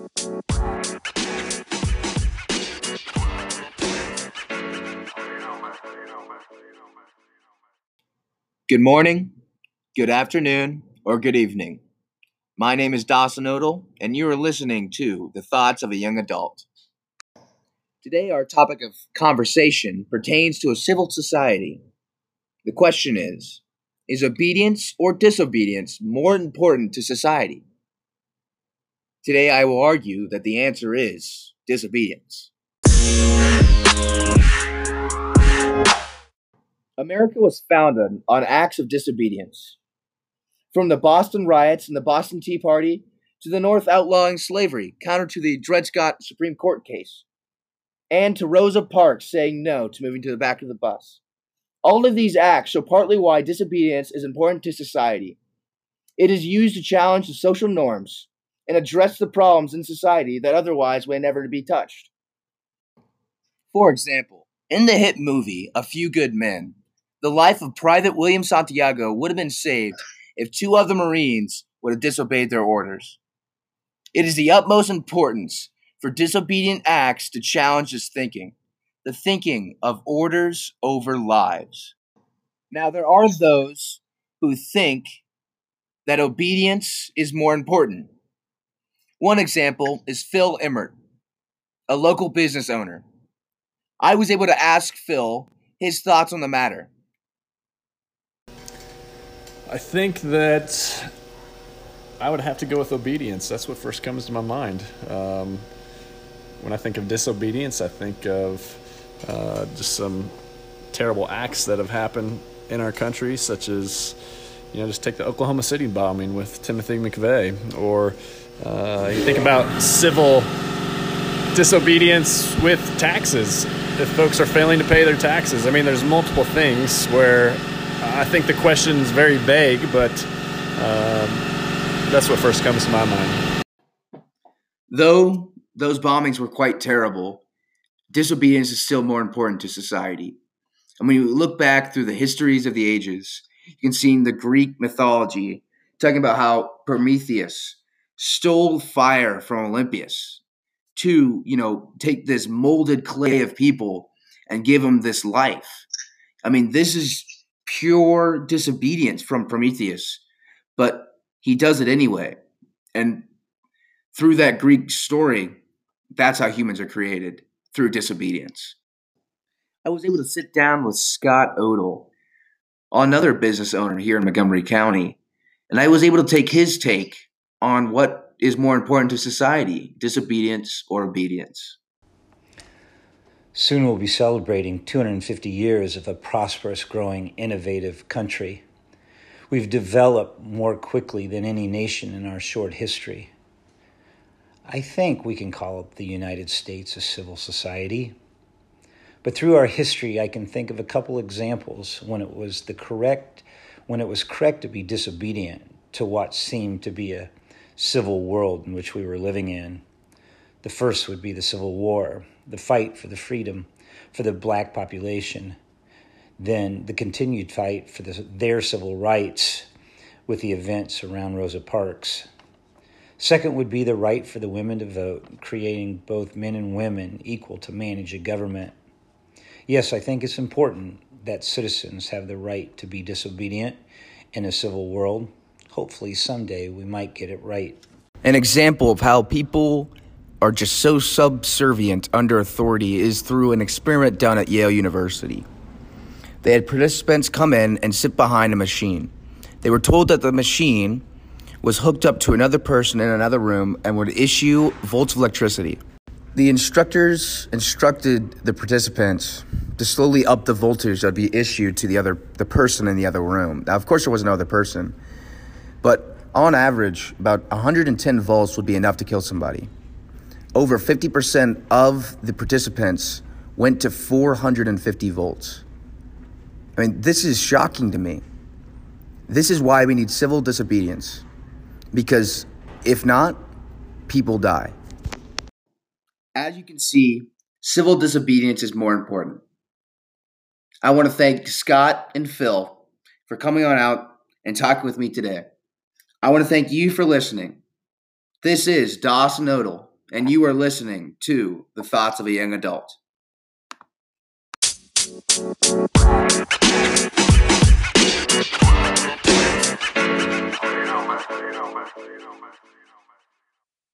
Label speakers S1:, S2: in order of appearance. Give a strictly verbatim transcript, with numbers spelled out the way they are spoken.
S1: Good morning, good afternoon, or good evening. My name is Dawson Odell, and you are listening to The Thoughts of a Young Adult. Today, our topic of conversation pertains to a civil society. The question is, is obedience or disobedience more important to society? Today, I will argue that the answer is disobedience. America was founded on acts of disobedience. From the Boston riots and the Boston Tea Party to the North outlawing slavery, counter to the Dred Scott Supreme Court case, and to Rosa Parks saying no to moving to the back of the bus. All of these acts show partly why disobedience is important to society. It is used to challenge the social norms and address the problems in society that otherwise would never be touched. For example, in the hit movie A Few Good Men, the life of Private William Santiago would have been saved if two of the Marines would have disobeyed their orders. It is the utmost importance for disobedient acts to challenge this thinking, the thinking of orders over lives. Now, there are those who think that obedience is more important. One example is Phil Emmert, a local business owner. I was able to ask Phil his thoughts on the matter.
S2: I think that I would have to go with obedience. That's what first comes to my mind. Um, when I think of disobedience, I think of uh, just some terrible acts that have happened in our country, such as, you know, just take the Oklahoma City bombing with Timothy McVeigh, or uh, you think about civil disobedience with taxes. If folks are failing to pay their taxes, I mean, there's multiple things where I think the question is very vague, but um, that's what first comes to my mind.
S1: Though those bombings were quite terrible, disobedience is still more important to society. And when you look back through the histories of the ages, you can see in the Greek mythology talking about how Prometheus stole fire from Olympus to, you know, take this molded clay of people and give them this life. I mean, this is pure disobedience from Prometheus, but he does it anyway. And through that Greek story, that's how humans are created, through disobedience. I was able to sit down with Scott Odell, another business owner here in Montgomery County, and I was able to take his take on what is more important to society, disobedience or obedience.
S3: Soon we'll be celebrating two hundred fifty years of a prosperous, growing, innovative country. We've developed more quickly than any nation in our short history. I think we can call the United States a civil society. But through our history, I can think of a couple examples when it was the correct, when it was correct to be disobedient to what seemed to be a civil world in which we were living in. The first would be the Civil War, the fight for the freedom for the black population, then the continued fight for the, their civil rights with the events around Rosa Parks. Second would be the right for the women to vote, creating both men and women equal to manage a government. Yes, I think it's important that citizens have the right to be disobedient in a civil world. Hopefully someday we might get it right.
S1: An example of how people are just so subservient under authority is through an experiment done at Yale University. They had participants come in and sit behind a machine. They were told that the machine was hooked up to another person in another room and would issue volts of electricity. The instructors instructed the participants to slowly up the voltage that would be issued to the other the person in the other room. Now, of course, there was no other person, but on average, about one hundred ten volts would be enough to kill somebody. Over fifty percent of the participants went to four hundred fifty volts. I mean, this is shocking to me. This is why we need civil disobedience, because if not, people die. As you can see, civil disobedience is more important. I want to thank Scott and Phil for coming on out and talking with me today. I want to thank you for listening. This is Dawson Odell and you are listening to The Thoughts of a Young Adult.